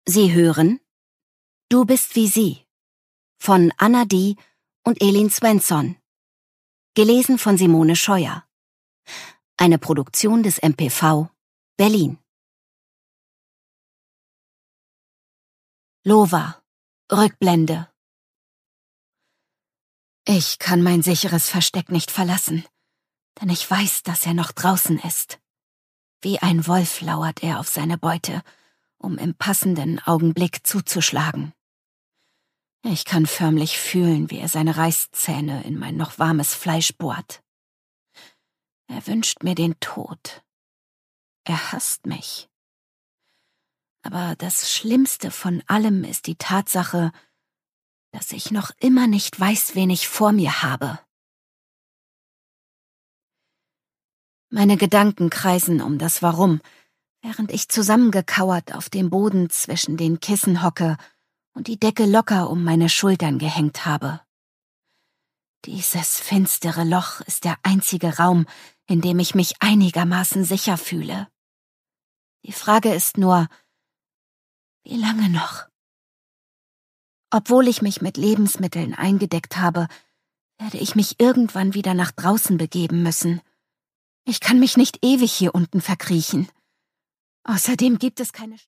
Sie hören Du bist wie sie von Anna Dee und Elin Svensson. Gelesen von Simone Scheuer. Eine Produktion des MPV Berlin. Lova. Rückblende. Ich kann mein sicheres Versteck nicht verlassen, denn ich weiß, dass er noch draußen ist. Wie ein Wolf lauert er auf seine Beute, um im passenden Augenblick zuzuschlagen. Ich kann förmlich fühlen, wie er seine Reißzähne in mein noch warmes Fleisch bohrt. Er wünscht mir den Tod. Er hasst mich. Aber das Schlimmste von allem ist die Tatsache, dass ich noch immer nicht weiß, wen ich vor mir habe. Meine Gedanken kreisen um das Warum, während ich zusammengekauert auf dem Boden zwischen den Kissen hocke und die Decke locker um meine Schultern gehängt habe. Dieses finstere Loch ist der einzige Raum, in dem ich mich einigermaßen sicher fühle. Die Frage ist nur, wie lange noch? Obwohl ich mich mit Lebensmitteln eingedeckt habe, werde ich mich irgendwann wieder nach draußen begeben müssen. Ich kann mich nicht ewig hier unten verkriechen. Außerdem gibt es keine